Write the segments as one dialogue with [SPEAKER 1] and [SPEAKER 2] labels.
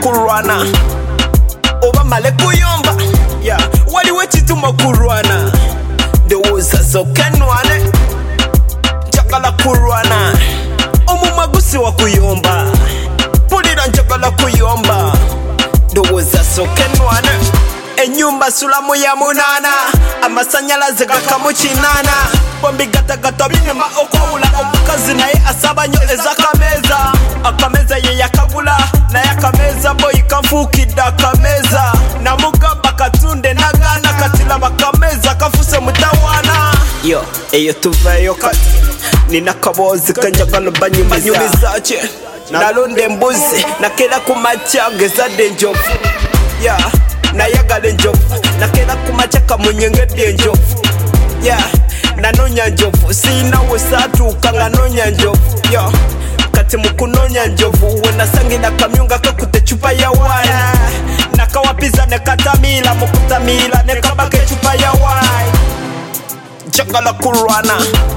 [SPEAKER 1] kurwana oba male kuyomba yeah waliwo kituma kurwana ndowooza sooka nnwane njagala kurwana omumwa gusiwa kuyomba pulira njagala kuyomba ndowooza sooka nnwane enyumba sulamu ya munana amasanyalaze gakamu kinana bombi gatagato binyuma okwawula omukazi naye asaba nnyo ez'akameza akameza ye yakagula naye akameza boyi kanfuukidde akameza namugamba katunde nagaana kati laba akameza kafuse mutawaana yo eyo tuveeyo kati nina kaboozi kanjagala banyumizakye nalonda embuzi nakera ku makya ngezadde enjovu yeah nayagala enjovu nakera ku makya kamunyengedde enjovu yeah nanonya njovu siinawe saatuuka nga nonya njovu yo kati mukunonya njovu wenasangira kamyunga kakute chupa ya wine nakawapiza nekatamila mukutamila nekabaka echupa ya wine njagala kurwana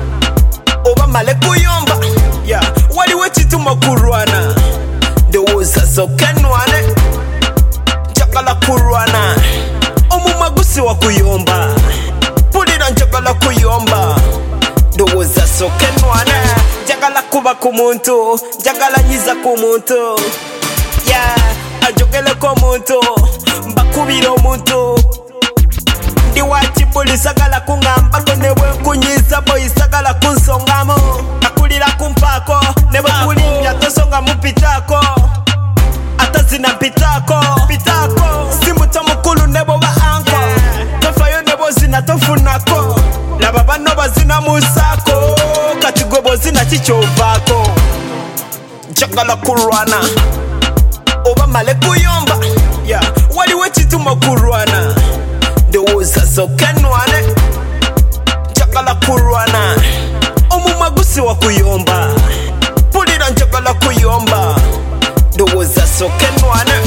[SPEAKER 1] oba male kuyomba yeah waliwo kituma kurwana ndowooza sooka nnwane njagala kurwana omumwa gusiwa kuyomba pulira njagala kuyomba ndowooza sooka nnwane njagala kuba ku muntu njagala nyiza ku muntu yeah ajogeleko omuntu mbakubira omuntu ndi wakibuli sagala kuŋambako ne bwenkunyiza boyi sagala kunsongamu akulira kumpaako ne bwekulimya tosonga mupitaako atazina mpitaako simuto mukulu ne boba anko tofayo ne bozina tofunako laba bano bazina musaako kati gwe bozina kikyovaako njagala kurwana oba male kuyomba yeah waliwo kituma kurwana ndowooza sooka nnwane njagala kurwana omumwa gusiwa kuyomba pulira njagala kuyomba ndowooza sooka nnwane